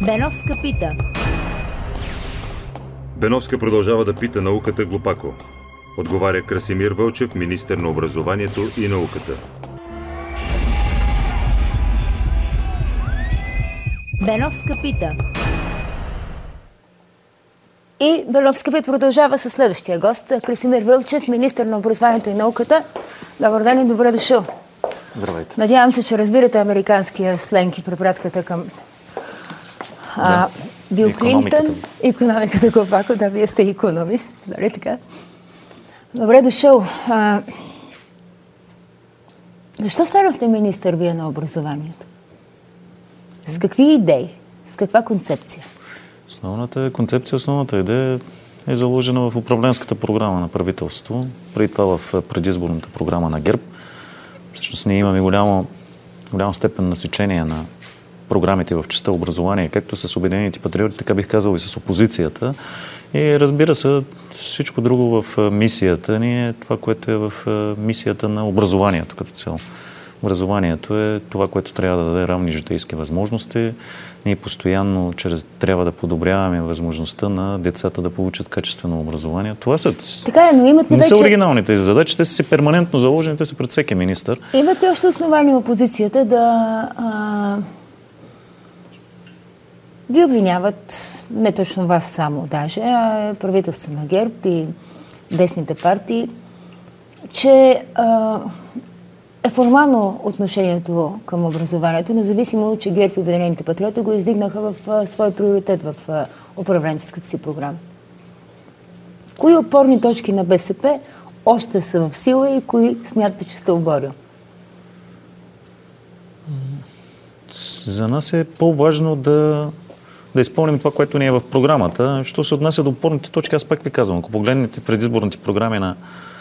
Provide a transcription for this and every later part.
Беновска пита. Беновска продължава да пита науката глупако. Отговаря Красимир Вълчев, министър на образованието и науката. Беновска пита. И Беновска пита продължава със следващия гост, Красимир Вълчев, министър на образованието и науката. Добър ден и добре дошъл. Здравейте. Надявам се, че разбирате американския сленг и препратката към Бил Клинтън. Икономиката глупако. Да, вие сте икономист, нали така? Добре дошъл. Защо станахте министър вие на образованието? С какви идеи? С каква концепция? Основната концепция, основната идея е заложена в управленската програма на правителството, преди това в предизборната програма на ГЕРБ. Всъщност ние имаме голяма степен насичение на програмите в частта образование, както с Обединените патриоти, така бих казал и с опозицията. И разбира се, всичко друго в мисията ни е това, което е в мисията на образованието като цяло. Образованието е това, което трябва да даде равни житейски възможности. Ние постоянно трябва да подобряваме възможността на децата да получат качествено образование. Това са, така е, но имат ли не са оригиналните задачи, те са си перманентно заложени, те са пред всеки министър. Имат ли още основания опозицията да ви обвиняват, не точно вас само даже, а правителство на ГЕРБ и десните партии, че е формално отношението към образованието, независимо, че ГЕРБ и Обединените патриоти го издигнаха в свой приоритет в управленческата си програма. Кои опорни точки на БСП още са в сила и кои смятате, че сте оборил? За нас е по-важно да изпълним това, което ни е в програмата. Що се отнася до опорните точки, аз пак ви казвам, ако погледнете предизборните програми на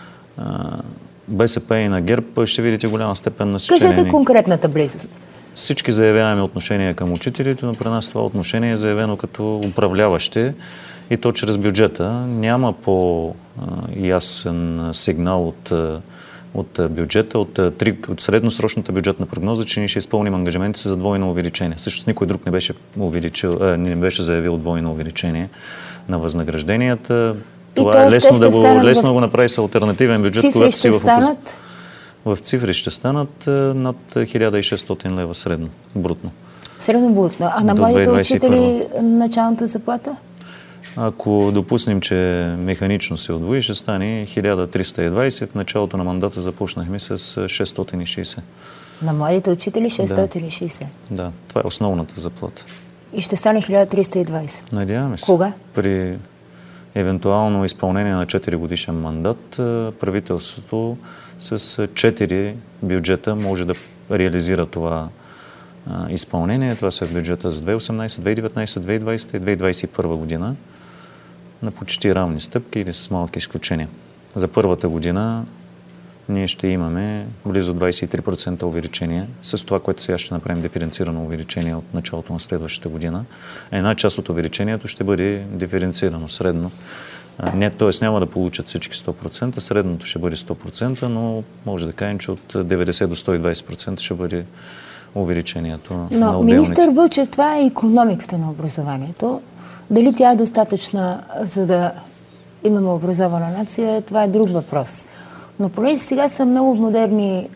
БСП и на ГЕРБ, ще видите голяма степен на сечение. Кажете конкретната близост. Всички заявяваме отношение към учителите, но при нас това отношение е заявено като управляващи и то чрез бюджета. Няма по-ясен сигнал от бюджета, от средносрочната бюджетна прогноза, че ние ще изпълним ангажиментите си за двойно увеличение. Също никой друг не беше заявил двойно увеличение на възнагражденията. Това е лесно да го направи с алтернативен бюджет, когато си в цифри ще станат над 1600 лева средно, брутно. Средно брутно. А на младите учители началната заплата? Ако допуснем, че механично се удвои, ще стане 1320. В началото на мандата започнахме с 660. На младите учители 660? Да, това е основната заплата. И ще стане 1320? Надяваме се. Кога? При евентуално изпълнение на 4 годишен мандат, правителството с 4 бюджета може да реализира това изпълнение. Това са бюджета за 2018, 2019, 2020 и 2021 година на почти равни стъпки или с малки изключения. За първата година ние ще имаме близо 23% увеличение с това, което сега ще направим диференцирано увеличение от началото на следващата година. Една част от увеличението ще бъде диференцирано средно. Т.е. няма да получат всички 100%, средното ще бъде 100%, но може да кажем, че от 90 до 120% ще бъде увеличението на отделните. Но министър Вълчев, това е икономиката на образованието. Дали тя е достатъчна, за да имаме образована нация, това е друг въпрос. Но понеже сега са много модерни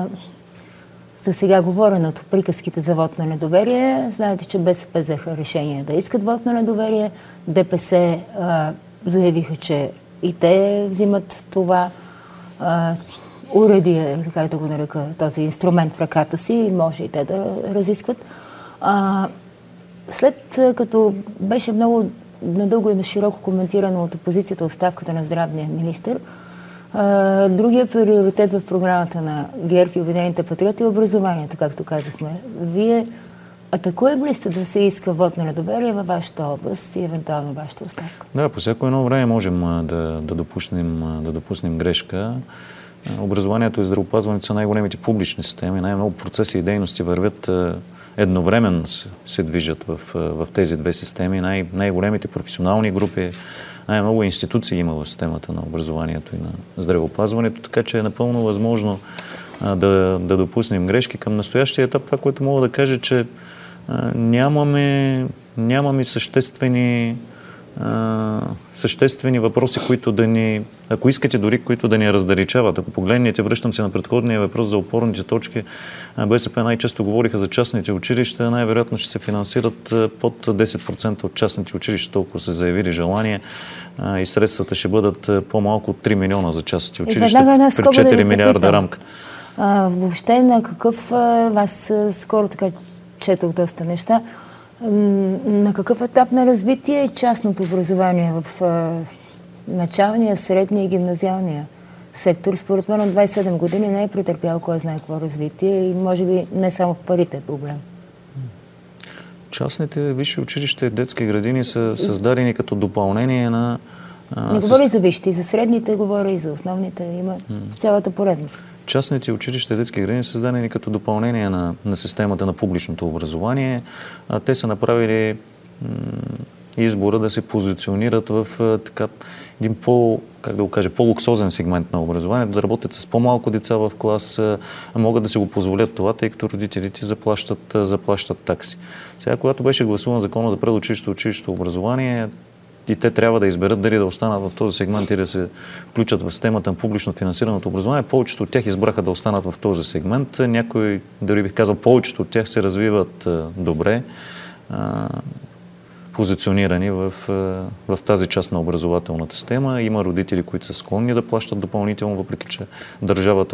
за сега говореното приказките за вод на недоверие, знаете, че БСП взеха решение да искат вод на недоверие, ДПС заявиха, че и те взимат това уредие, как да го нарека, този инструмент в ръката си и може и те да разискват. След като беше много надълго и на широко коментирано от опозицията оставката на здравния министър, другия приоритет в програмата на ГЕРБ и Обединените патриоти е образованието, както казахме. Вие атакували ли сте да се иска вот на недоверие във вашата област и евентуално вашата оставка? Да, по всяко едно време можем да допуснем грешка. Образованието и здравеопазването са най-големите публични системи, най-много процеси и дейности вървят едновременно се движат в тези две системи. Най-големите професионални групи, най-много институции има в системата на образованието и на здравеопазването, така че е напълно възможно да допуснем грешки. Към настоящия етап това, което мога да кажа, че нямаме съществени въпроси, които да ни, ако искате дори, които да ни раздалечават. Ако погледнете, връщам се на предходния въпрос за опорните точки, БСП най-често говориха за частните училища, най-вероятно ще се финансират под 10% от частните училища, толкова са заявили желание и средствата ще бъдат по-малко от 3 милиона за частните училища при 4 милиарда рамка. Въобще на какъв, аз скоро така четох доста неща, на какъв етап на развитие е частното образование в началния, средния и гимназиалния сектор? Според мен от 27 години не е претърпял кой знае какво развитие и може би не само в парите е проблем. Частните висши училища и детски градини са създадени като допълнение на... Не говори за висшите, и за средните, говори и за основните, има в цялата поредност. Частните училища и детски градини са създадени като допълнение на системата на публичното образование. Те са направили избора да се позиционират в един по-луксозен сегмент на образованието, да работят с по-малко деца в клас, могат да се го позволят това, тъй като родителите заплащат такси. Сега, когато беше гласуван закона за предучилищно и училищно образование, и те трябва да изберат дали да останат в този сегмент или да се включат в системата на публично финансираното образование. Повечето от тях избраха да останат в този сегмент. Някои, дори бих казал, повечето от тях се развиват добре, позиционирани в тази част на образователната система. Има родители, които са склонни да плащат допълнително, въпреки че държавата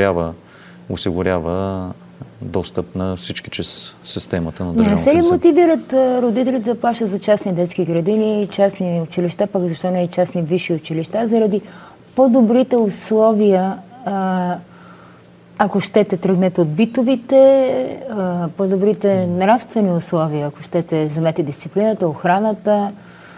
осигурява достъп на всички чрез системата на държавната. Не се ли мотивират родителите да плащат за частни детски градини, частни училища, пък защо не и частни висши училища, заради по-добрите условия, ако щете тръгнете от битовите, по-добрите нравствени условия, ако щете вземете дисциплината, охраната,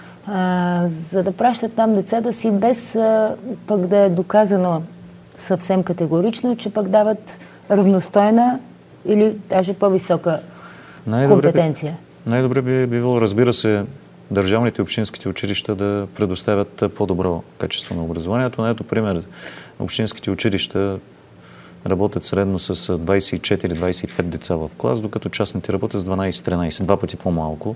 за да пращат там децата си без пък да е доказано съвсем категорично, че пък дават равностойна или даже по-висока компетенция. Най-добре би било, разбира се, държавните и общинските училища да предоставят по-добро качество на образованието. На ето пример, общинските училища работят средно с 24-25 деца в клас, докато частните работят с 12-13, два пъти по-малко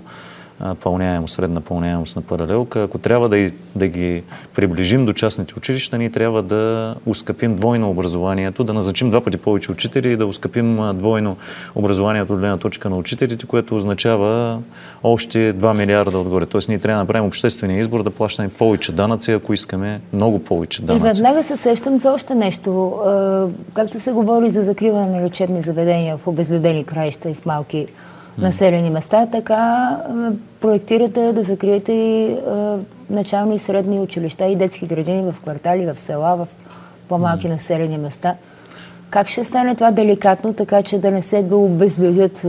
средна пълняемост на паралелка. Ако трябва да ги приближим до частните училища, ние трябва да ускъпим двойно образованието, да назначим два пъти повече учители и да ускъпим двойно образованието от гледна точка на учителите, което означава още 2 милиарда отгоре. Тоест ние трябва да направим обществения избор да плащаме повече данъци, ако искаме много повече данъци. И веднага се сещам за още нещо. Както се говори за закриване на лечебни заведения в обезлюдени краища и в малки населени места, така проектирате да закриете и начални и средни училища и детски градини в квартали, в села, в по-малки населени места. Как ще стане това деликатно, така че да не се дообезлюдят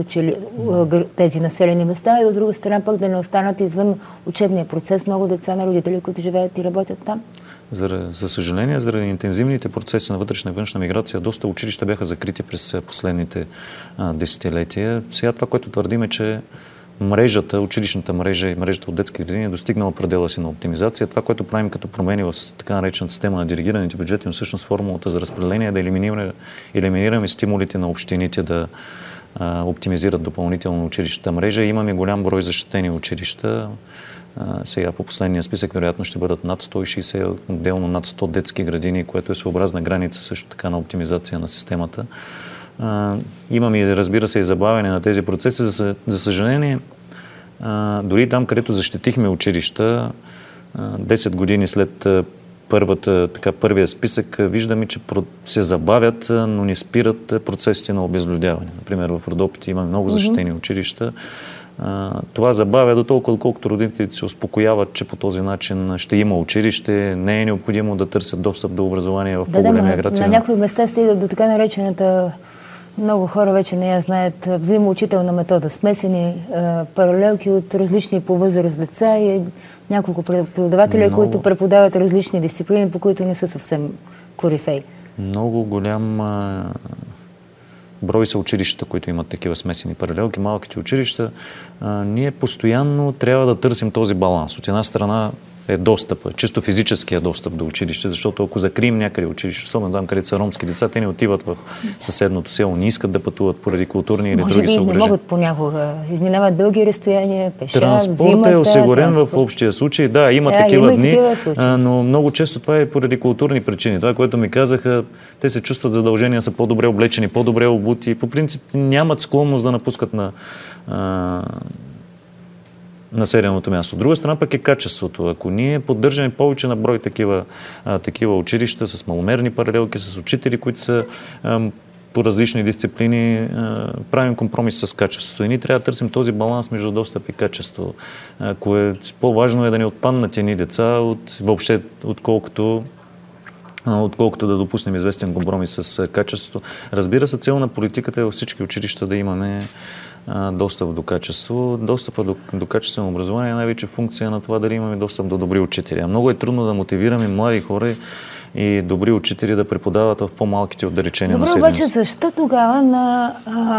тези населени места и от друга страна пък да не останат извън учебния процес много деца на родители, които живеят и работят там? За съжаление, заради интензивните процеси на вътрешна и външна миграция, доста училища бяха закрити през последните десетилетия. Сега това, което твърдим е, че училищната мрежа и мрежата от детски градини е достигнала предела си на оптимизация. Това, което правим като промени в така наречената система на делегираните бюджети, но всъщност формулата за разпределение е да елиминираме стимулите на общините да оптимизират допълнително училищната мрежа. Имаме голям брой защитени училища. Сега по последния списък вероятно ще бъдат над 160, отделно над 100 детски градини, което е съобразна граница също така на оптимизация на системата. Имаме, разбира се, и забавяне на тези процеси. За съжаление, дори там, където защитихме училища, 10 години след първия списък, виждаме, че се забавят, но не спират процесите на обезлюдяване. Например, в Родопите има много защитени училища. Това забавя до толкова, колкото родителите се успокояват, че по този начин ще има училище, не е необходимо да търсят достъп до образование в по-големия град. На някои места стига до така наречената, много хора вече не я знаят, взаимоучителна метода, смесени паралелки от различни по възраст деца и няколко преподаватели, които преподават различни дисциплини, по които не са съвсем корифей. Много голям брой са училищата, които имат такива смесени паралелки, малките училища. Ние постоянно трябва да търсим този баланс. От една страна е достъпа, чисто физическия достъп до училище, защото ако закрием някъде училище, особено там, където са ромски деца, те не отиват в съседното село, не искат да пътуват поради културни или други съображения. Може би не могат понякога, изминават дълги разстояния, пеша, Транспорт е осигурен в общия случай, да, има такива дни, но много често това е поради културни причини. Това, което ми казаха, те се чувстват задължения, са по-добре облечени, по-добре обути, по принцип нямат склонност да напускат на населеното място. От друга страна пък е качеството. Ако ние поддържаме повече на брой такива училища с маломерни паралелки, с учители, които са по различни дисциплини, правим компромис с качеството. И ние трябва да търсим този баланс между достъп и качество. По-важно е да не отпаднат едни деца въобще, отколкото да допуснем известен компромис с качеството. Разбира се, цел на политиката е във всички училища да имаме достъп до качество. Достъпа до качествено образование е най-вече функция на това дали имаме достъп до добри учители. Много е трудно да мотивираме млади хора и добри учители да преподават в по-малките отдалечени населени. Добре, обаче защо тогава на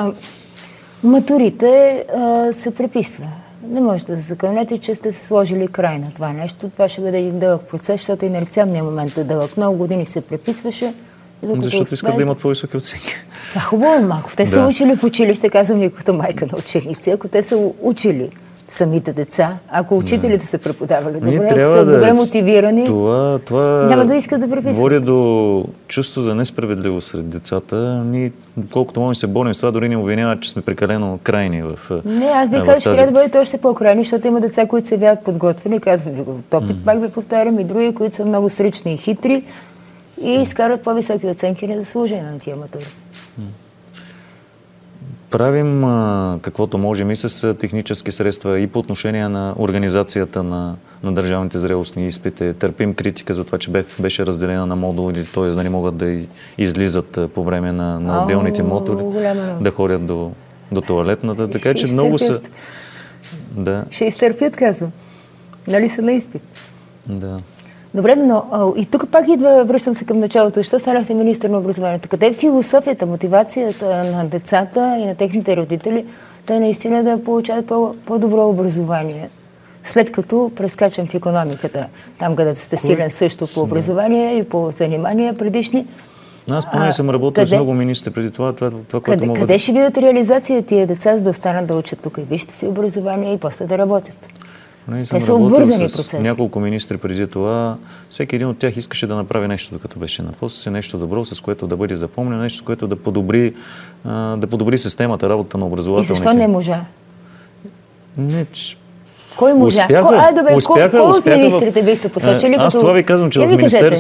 матурите се преписва? Не можете да се закълнете, че сте се сложили край на това нещо. Това ще бъде един дълъг процес, защото инерционният момент е дълъг. Много години се преписваше. Защото искат да имат по-високи оценки. Това хубаво, малко. Те са учили в училище, казвам ви като майка на ученици. Ако те са учили самите деца, ако учителите са преподавали добре, ако са добре мотивирани, това няма да искат да преписват. Води до чувство за несправедливост сред децата. Ние, колкото можем се борим с това, дори не обвиняват, че сме прекалено крайни в Не, аз би казал, че трябва да бъдете още по-крайни, защото има деца, които се явяват подготвени, казвам ви го от опит, пак ви повтарям, и други, които са много срични и хитри и изкарват по-високи оценки незаслужени на тия матури. Правим каквото можем и с технически средства и по отношение на организацията на държавните зрелостни изпити. Търпим критика за това, че беше разделена на модули, т.е. да не могат да излизат по време на отделните модули, да ходят до тоалетната. Така че много са... Да. Ще изтърпят, казвам. Нали са на изпит? Да. Добре, но и тук пак връщам се към началото. Защо станахте министър на образованието? Къде е философията, мотивацията на децата и на техните родители, те наистина да получават по-добро образование? След като прескачам в икономиката, там където сте силен също по образование и по занимания предишни. Аз поне съм работил с много министри преди това, което мога... Къде ще видят реализация тия деца, за да останат да учат тук и вижте си образование и после да работят? Те са обвързани процеси. Няколко министри преди това. Всеки един от тях искаше да направи нещо, докато беше на пост, нещо добро, с което да бъде запомнено, нещо, с което да подобри системата, работа на образователните. И защо не можа? Не, кой можа? Кой от министрите бихте посочили? Аз това ви казвам, че в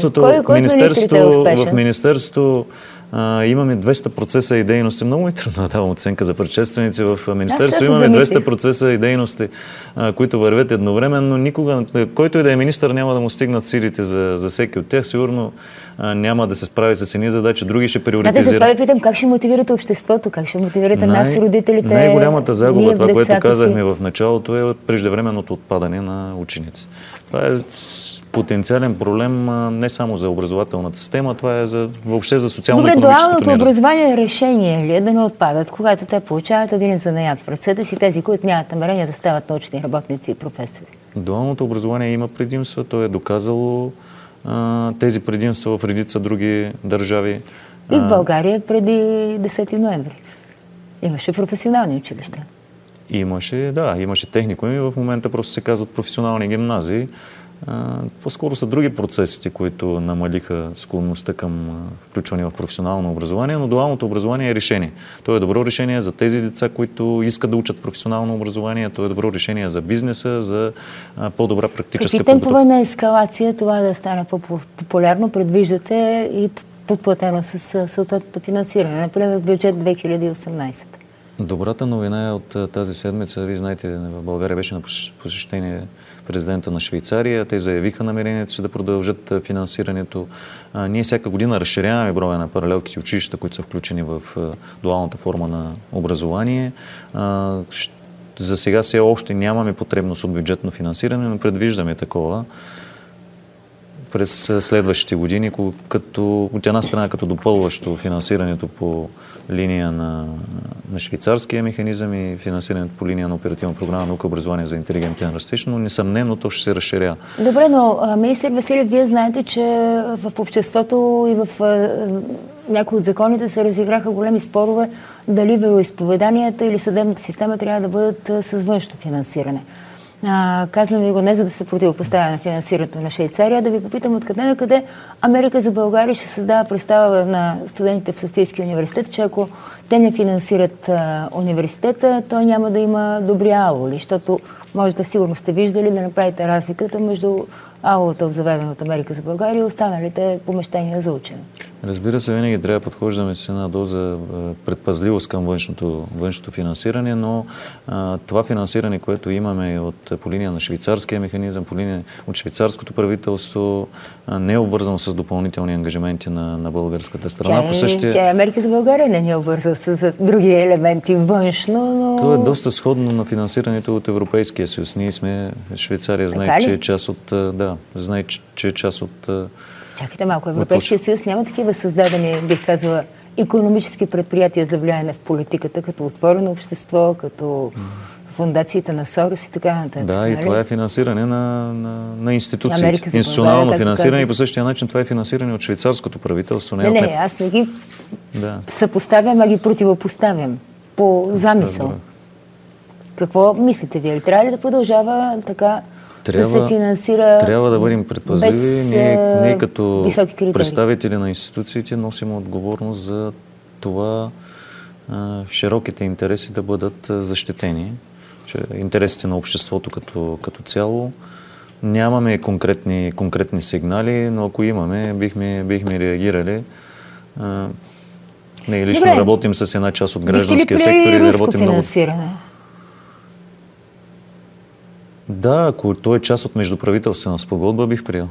Министерството имаме 200 процеса и дейности. Много е трудно да давам оценка за предшественици. В Министерството имаме 200 процеса и дейности, които вървят едновременно. Никога, който и да е министър, няма да му стигнат силите за всеки от тях. Сигурно няма да се справи с едни задачи, други ще приоритизира. Затова ви питам, как ще мотивирате обществото, как ще мотивирате нас, родителите? Най-голямата загуба, това, което казахме в началото, е преждевременното отпадане на ученици. Това е потенциален проблем не само за образователната система, това е въобще за социално-икономическото място. Добре, дуалното образование решение ли е да не отпадат, когато те получават един занаят в ръцете си, тези, които нямат намерение да стават научни работници и професори? Дуалното образование има предимства, то е доказало тези предимства в редица други държави. И в България преди 10 ноември имаше професионални училища. Имаше техникуми, в момента просто се казват професионални гимназии. По-скоро са други процесите, които намалиха склонността към включване в професионално образование, но дуалното образование е решение. То е добро решение за тези деца, които искат да учат професионално образование, то е добро решение за бизнеса, за по-добра практическа подготовка. Какви темпове на ескалация това да стане по-популярно предвиждате и подплатено с съответното финансиране, например в бюджет 2018? Добрата новина е от тази седмица. Вие знаете, в България беше на посещение президента на Швейцария. Те заявиха намерението си да продължат финансирането. Ние всяка година разширяваме броя на паралелките училища, които са включени в дуалната форма на образование. За сега все още нямаме потребност от бюджетно финансиране, но предвиждаме такова през следващите години, като от една страна като допълващо финансирането по линия на швейцарския механизъм и финансирането по линия на оперативна програма наука, образование за интелигентен растеж, но несъмнено то ще се разширява. Добре, но министър Василев, вие знаете, че в обществото и в някои от законите се разиграха големи спорове дали вероизповеданията или съдебната система трябва да бъдат с външно финансиране. Казвам ви го не за да се противопоставя на финансирането на Швейцария, да ви попитам откъде на къде Америка за България ще създава представа на студентите в Софийския университет, че ако те не финансират университета, той няма да има добри аули, защото може да сигурно сте виждали да направите разликата между аулата, обзаведена от Америка за България и останалите помещения за учене. Разбира се, винаги трябва да подхождаме с една доза предпазливост към външното финансиране, но това финансиране, което имаме по линия на швейцарския механизъм, по линия от швейцарското правителство, не е обвързано с допълнителни ангажименти на българската страна. Тя е Америка за България, не е обвързана с други елементи външно, но... То е доста сходно на финансирането от Европейския съюз. Ние сме, Швейцария знае, че е част от... знае, че е част от... Чакайте малко, Европейския съюз няма такива създадени, бих казала, икономически предприятия за влияние в политиката, като отворено общество, като фондациите на Сорос и така нататък. Да, и това е финансиране на институциите. Институционално финансиране и по същия начин това е финансиране от швейцарското правителство. Не, аз не ги съпоставям, а ги противопоставям по замисъл. Добре. Какво мислите вие? Трябва ли да продължава така да се финансира? Трябва да бъдем предпазливи. Ние като представители на институциите носим отговорност за това широките интереси да бъдат защитени. Интересите на обществото като цяло. Нямаме конкретни сигнали, но ако имаме, бихме реагирали. Ние лично работим с една част от гражданския сектор и работим много. Да, ако той е част от междуправителствена спогодба, бих приел.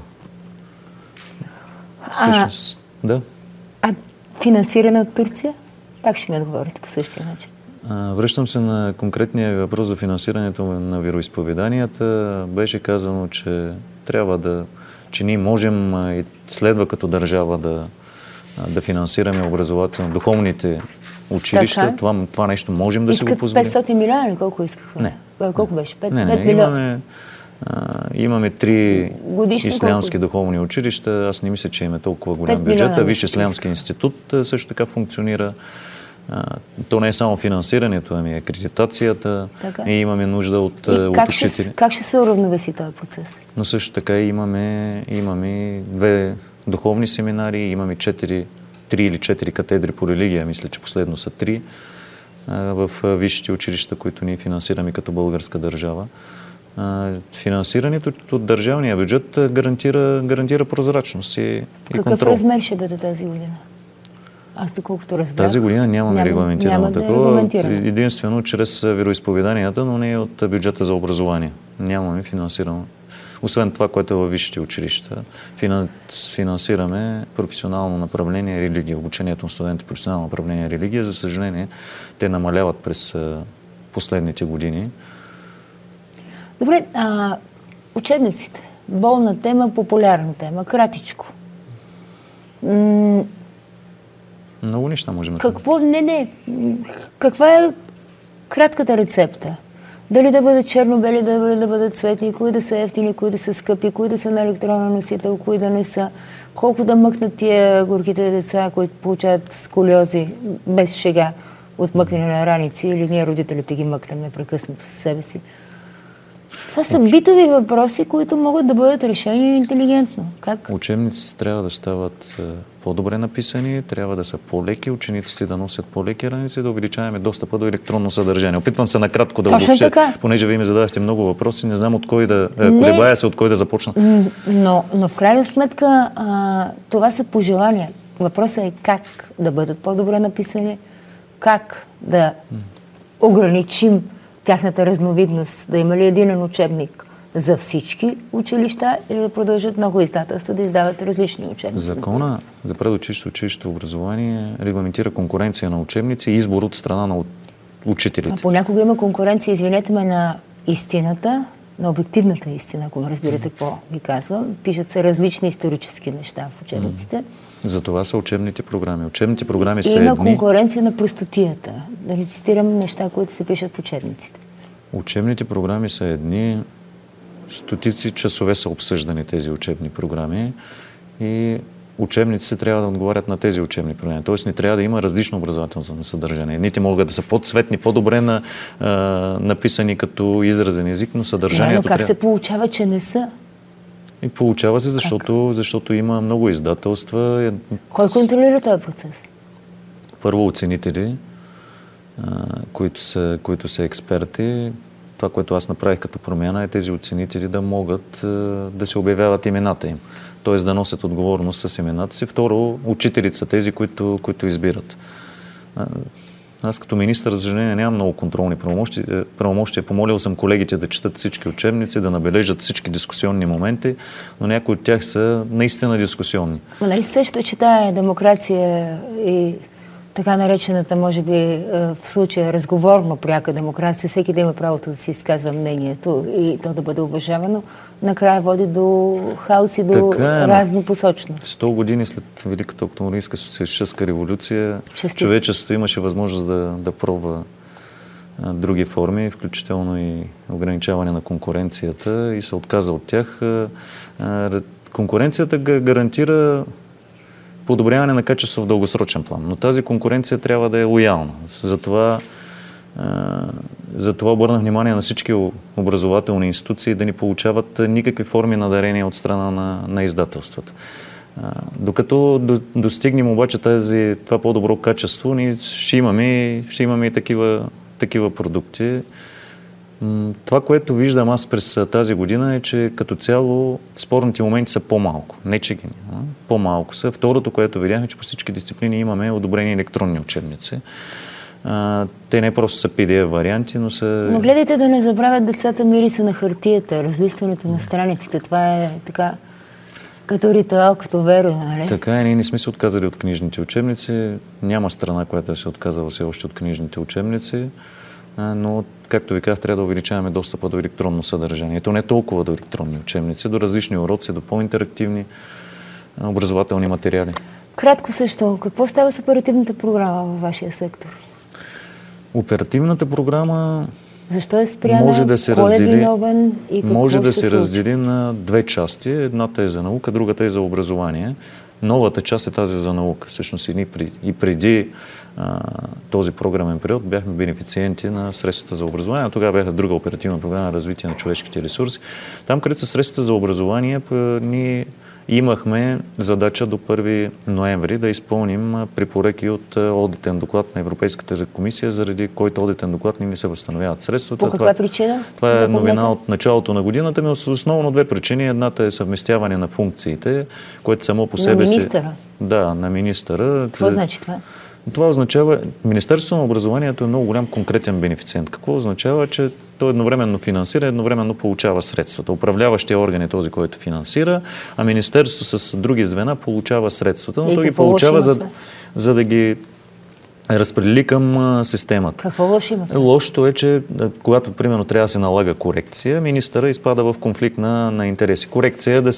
Да. А финансиране от Турция? Пак ще ми отговорите по същия начин. Връщам се на конкретния въпрос за финансирането на вероизповеданията. Беше казано, че че ние можем и следва като държава да финансираме образователно духовните училища. Това нещо можем да си го позволим. Искат 500 милиона или колко искаха? Не. Колко беше? 5 милиона? Имаме 3 ислямски духовни училища. Аз не мисля, че имаме толкова голям бюджет. Висш ислямски институт също така функционира. То не е само финансирането, ами акредитацията. Ние имаме нужда от учители. Как ще се уравновеси този процес? Но също така имаме 2 духовни семинари, имаме 3 или 4 катедри по религия. Мисля, че последно са 3 в висшите училища, които ние финансираме като българска държава. Финансирането от държавния бюджет гарантира прозрачност и контрол. Какъв размер ще бъде тази година? Аз доколкото разбрах. Тази година нямаме регламентирано такова. Единствено чрез вероизповеданията, но не от бюджета за образование. Нямаме финансирано. Освен това, което е във висшите училища, финансираме професионално направление религия, обучението на студенти професионално направление религия. За съжаление, те намаляват през последните години. Добре, учебниците. Болна тема, популярна тема. Кратичко. Много неща можем да Каква е кратката рецепта? Дали да бъдат черно-бели, дали да бъдат цветни, кои да са ефтини, кои да са скъпи, кои да са на електронен носител, кои да не са. Колко да мъкнат тия горките деца, които получават сколиози без шега от мъкнене на раници, или ние родителите ги мъкнем непрекъснато със себе си. Това са битови въпроси, които могат да бъдат решени интелигентно. Как? Учебниците трябва да стават по-добре написани, трябва да са по-леки, учениците да носят по-леки раници, да увеличаваме достъпа до електронно съдържание. Опитвам се накратко да обобщя, понеже вие ми зададахте много въпроси, не знам от кой колебая се, от кой да започна. Но в крайна сметка това са пожелания. Въпросът е как да бъдат по-добре написани, как да ограничим тяхната разновидност, да има ли единен учебник за всички училища или да продължат много издателства да издават различни учебници. Закона за предучилищно образование регламентира конкуренция на учебници и избор от страна на учителите. А понякога има конкуренция, извинете ме, на истината, на обективната истина, ако ме разбирате какво ви казвам. Пишат се различни исторически неща в учебниците. За това са учебните програми. Учебните програми са Има едни. конкуренция на простотията. Да не цитирам неща, които се пишат в учебниците. Учебните програми са едни. Стотици часове са обсъждани тези учебни програми и учебниците трябва да отговарят на тези учебни програми. Тоест не трябва да има различно образователно съдържание. Едните могат да са по-цветни, по-добре написани като изразен език, но съдържанието Но как се получава, че не са? И получава се, защото има много издателства. Кой контролира този процес? Първо оценители, които са експерти. Това, което аз направих като промяна, е тези оценители да могат да се обявяват имената им. Т.е. да носят отговорност с имената си. Второ, учителите са тези, които избират. Аз като министър, за съжаление, нямам много контролни правомощия. Помолил съм колегите да четат всички учебници, да набележат всички дискусионни моменти, но някои от тях са наистина дискусионни. Но нали също, че тая демокрация и така наречената, може би, в случая разговорно пряка демокрация, всеки да има правото да си изказва мнението и то да бъде уважавано, накрая води до хаос и до разни посочности. 100 години след Великата октомврийска социалистическа революция човечеството имаше възможност да пробва други форми, включително и ограничаване на конкуренцията и се отказа от тях. Конкуренцията гарантира подобряване на качество в дългосрочен план. Но тази конкуренция трябва да е лоялна. Затова обърнах внимание на всички образователни институции да не получават никакви форми на дарения от страна на издателствата. Докато достигнем обаче това по-добро качество, ние ще имаме и такива продукти. Това, което виждам аз през тази година е, че като цяло спорните моменти са по-малко. Не че ги няма. По-малко са. Второто, което видяхме, че по всички дисциплини имаме одобрени електронни учебници. Те не просто са PDF варианти, но са... Но гледайте да не забравят децата мириса на хартията, разлистването на страниците. Това е така като ритуал, като вера, нали? Така е, ние не сме се отказали от книжните учебници. Няма страна, която се отказала все още от книжните учебници. Но, както ви казах, трябва да увеличаваме достъпа до електронно съдържание. То не толкова до електронни учебници, до различни уроци, до по-интерактивни образователни материали. Кратко също, какво става с оперативната програма във вашия сектор? Оперативната програма защо е спряна? Може да се кой раздели, е виновен и какво може да ще се случи? раздели на две части. Едната е за наука, другата е за образование. Новата част е тази за наука. Всъщност и преди този програмен период бяхме бенефициенти на средствата за образование. Тогава бяха друга оперативна програма развитие на човешките ресурси. Там, където са средствата за образование, ние имахме задача до 1 ноември да изпълним препоръки от одитен доклад на Европейската комисия, заради който одитен доклад не се възстановяват средствата. По каква причина? Това е новина от началото на годината, но основно две причини. Едната е съвместяване на функциите, което само по себе си... На министъра? Да, на министъра. Какво значи това? Това означава, Министерството на образованието е много голям конкретен бенефициент. Какво означава, че той едновременно финансира, едновременно получава средствата. Управляващия орган е този, който финансира, а Министерството с други звена получава средствата, но той ги получава за да ги разпредели към системата. Какво лошо има? Лошото е, че когато, примерно, трябва да се налага корекция, министъра изпада в конфликт на интереси. Корекция е да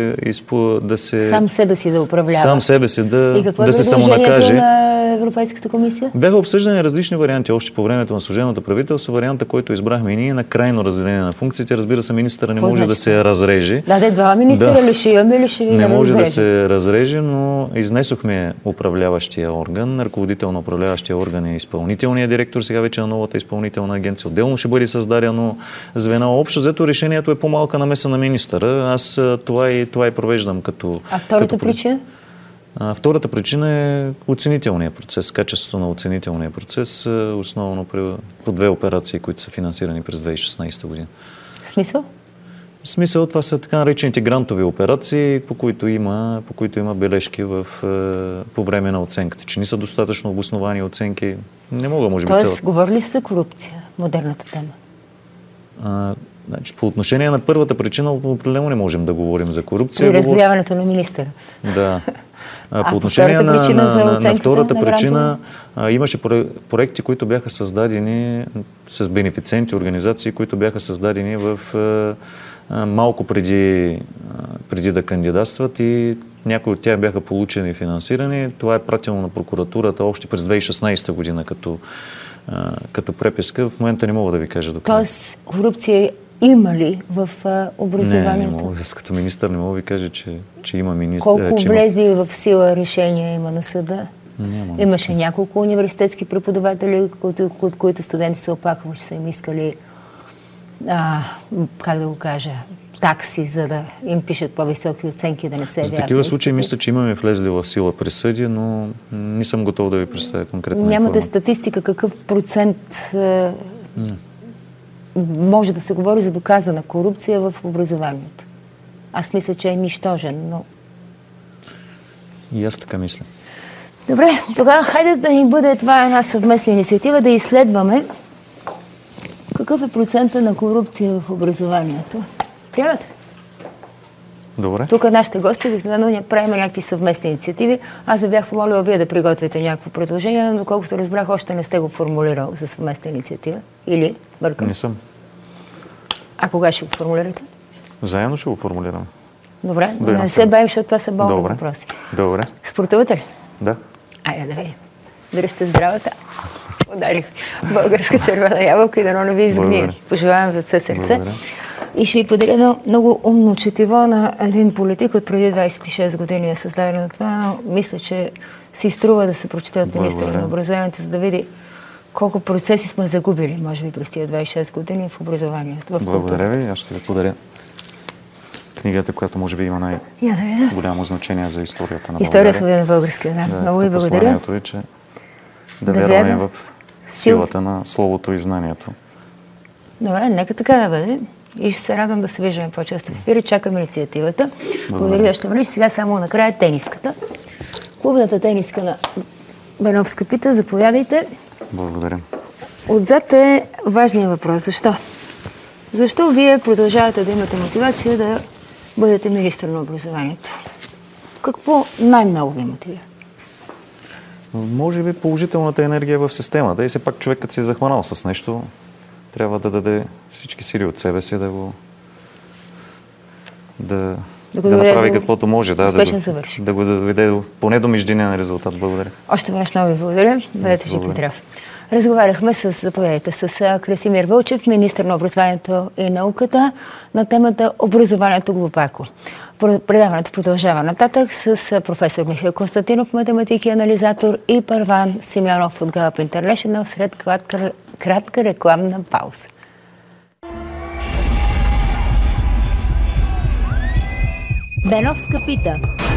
се... Сам себе си да управлява. Сам себе си да се самонакаже. На Европейската комисия? Бяха обсъждани различни варианти още по времето на служебното правителство. Варианта, който избрахме и ние, на крайно разделение на функциите. Разбира се, министъра не може да се разреже. Два министъра ли ще имаме, или ще ви не може да се разреже, но изнесохме управляващия орган. Ръководител на управляващия орган е изпълнителният директор, сега вече на новата изпълнителна агенция. Отделно ще бъде създадено звено. Общо взето решението е по-малка намеса на министъра. Аз това и провеждам като... А втората причина? Втората причина е оценителния процес, качеството на оценителния процес, основно по две операции, които са финансирани през 2016 година. Смисъл? Смисъл, това са така наречените грантови операции, по които има бележки по време на оценката, че не са достатъчно обосновани оценки. Не мога, може би, Тоест, говори ли се за корупция, модерната тема? По отношение на първата причина, определено не можем да говорим за корупция. При развяването на министъра. Да. По отношение на втората причина, имаше проекти, които бяха създадени с бенефициенти, организации, които бяха създадени малко преди преди да кандидатстват и някои от тях бяха получени финансирани. Това е пратено на прокуратурата още през 2016 година като преписка. В момента не мога да ви кажа до къде. Тоест, корупция има ли в образованието? Не мога. Аз като министър не мога да ви кажа, че има министър. Колко влезли в сила решения има на съда? Няма. Имаше няколко университетски преподаватели, от които студенти се оплакват, че са им искали, как да го кажа, такси, за да им пишат по-високи оценки, да не се явяват. За такива случаи мисля, че имаме влезли в сила присъди, но не съм готов да ви представя конкретна информация. Нямате статистика какъв процент може да се говори за доказана корупция в образованието? Аз мисля, че е нищожен, но... И аз така мисля. Добре, тогава хайде да ни бъде това една съвместна инициатива, да изследваме какъв е процентът на корупция в образованието. Приемате? Добре. Тук нашите гости обикновено ни правим някакви съвместни инициативи. Аз ви бях помолила вие да приготвите някакво предложение, но доколкото разбрах, още не сте го формулирал за съвместна инициатива. Или бъркам? Не съм. А кога ще го формулирате? Заедно ще го формулирам. Добре, не се бавим, защото това са болни въпроси. Добре. Спортувате ли? Да. Айде да видим. Дръжте здравата. Ударих българска червена ябълка и дано не ви изгние. Пожелавам ви от все сърце. Благодаря. И ще ви подаря едно много умно четиво на един политик от преди 26 години е създадено това, но мисля, че си струва да се прочете от министъра на образованието, за да види колко процеси сме загубили, може би през тия 26 години в образованието. Благодаря ви. Аз ще ви подаря книгата, която може би има най-голямо значение за историята на България. История на българския, да. Много ви благодаря. Посланието е, че да вярваме в силата на словото и знанието. Добре, нека така да бъде. И ще се радвам да се виждаме по-често в ефир. Чакам инициативата. Благодаря още веднъж. Сега само накрая тениската. Клубната тениска на Беновска пита. Заповядайте. Благодаря. Отзад е важният въпрос. Защо? Защо вие продължавате да имате мотивация да бъдете министър на образованието? Какво най-много ви мотивира? Може би положителната енергия в системата. И все пак човек, като се е захванал с нещо, трябва да даде всички сили от себе си да направи каквото може. Да го доведе поне до междинен резултат. Благодаря. Още веднъж много ви благодаря. Бъдете жив и здрав. Разговаряхме с Красимир Вълчев, министър на образованието и науката, на темата образованието глупако. Предаването продължава нататък с професор Михаил Константинов, математик и анализатор, и Първан Симеонов от Gallup International след кратка рекламна пауза. Беновска пита.